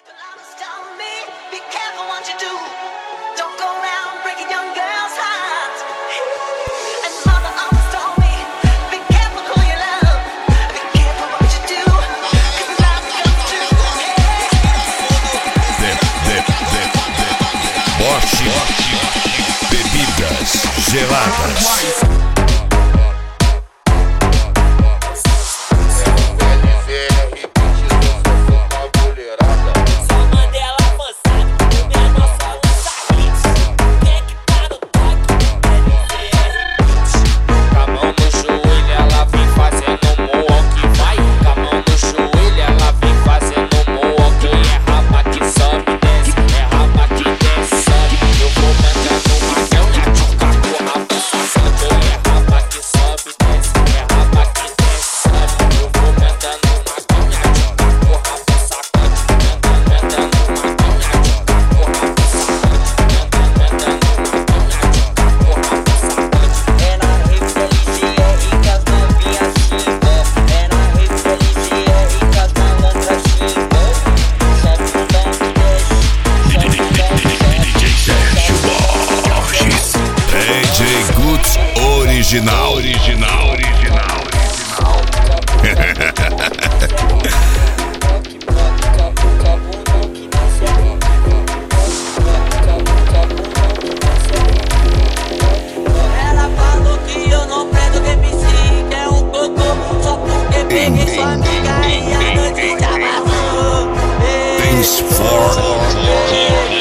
Bebidas geladas. Original. Ela falou que eu não prendo MC, que é um cocô, só porque peguei sua amiga e a noite já passou. Thanks for